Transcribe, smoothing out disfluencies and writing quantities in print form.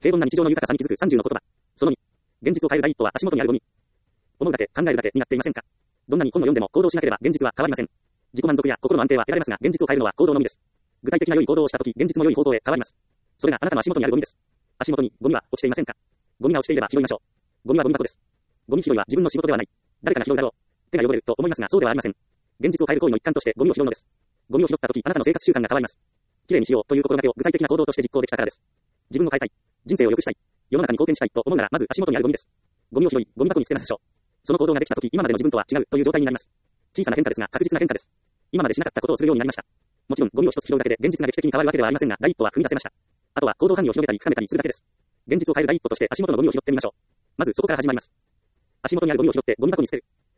平凡な日常の豊かさに気づく30の言葉。その2。現実を変える第一歩は足元にあるゴミ。思うだけ、考えるだけになっていませんか？どんなに本を読んでも行動しなければ現実は変わりません。自己満足や心の安定は得られますが、現実を変えるのは行動のみです。具体的な良い行動をしたとき、現実も良い方向へ変わります。それがあなたの足元にあるゴミです。足元にゴミは落ちていませんか？ゴミが落ちていれば拾いましょう。ゴミはゴミ箱です。ゴミ拾いは自分の仕事ではない。誰かが拾うだろう。手が汚れると思いますが、そうではありません。現実を変える行為の一環としてゴミを拾うのです。ゴミを拾ったとき、あなたの生活習慣が変わります。きれいにしようという心がけを具体的な行動として実行できたからです。自分を変えたい。人生を良くしたい。世の中に貢献したいと思うなら、まず足元にあるゴミです。ゴミを拾い、ゴミ箱に捨てましょう。その行動ができたとき、今までの自分とは違うという状態になります。小さな変化ですが、確実な変化です。今までしなかったことをするようになりました。もちろん、ゴミを一つ拾うだけで現実が劇的に変わるわけではありませんが、第一歩は踏み出せました。あとは行動範囲を広げたり深めたりするだけです。現実を変える第一歩として足元のゴミを拾ってみましょう。まずそこから始まります。足元にあるゴミを拾ってゴミ箱に捨てる。